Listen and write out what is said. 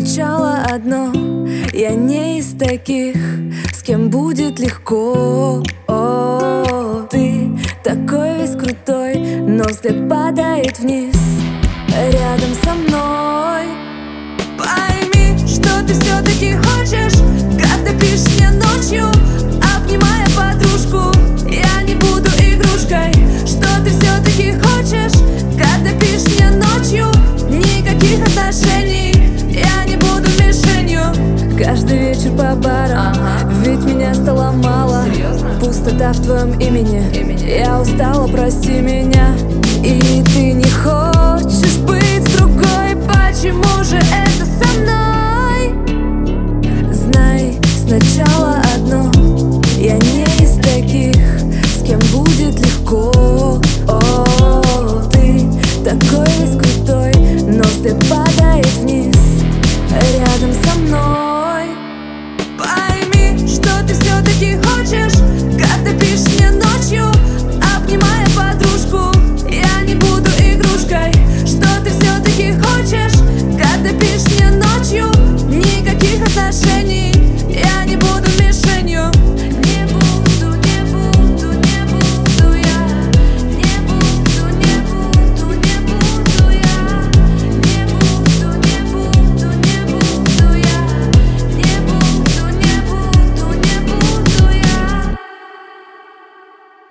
сначала одно: я не из таких, с кем будет легко. Ты такой весь крутой, но взгляд падает вниз рядом со мной. Пойми, что ты все-таки хочешь, когда пишешь мне ночью, обнимая подружку. Я не буду игрушкой. Что ты все-таки хочешь, когда пишешь мне ночью? Никаких отношений, я не буду мишенью. Каждый вечер по барам, ведь меня стало мало. Серьезно? Пустота в твоем имени. Я устала, прости меня. И ты не хочешь быть с другой. Почему же это со мной? Знай, сначала одно: я не